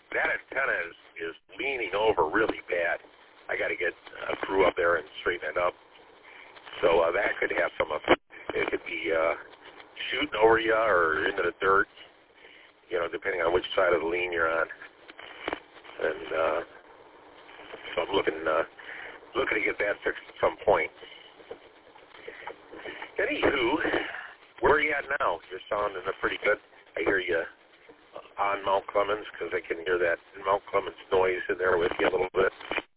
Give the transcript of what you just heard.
that antenna is leaning over really bad. I got to get a crew up there and straighten it up. So that could have some effect. It could be shooting over you or into the dirt, depending on which side of the lean you're on. And so I'm looking to get that fixed at some point. Anywho, where are you at now? You're sounding pretty good. I hear you on Mount Clemens because I can hear that Mount Clemens noise in there with you a little bit.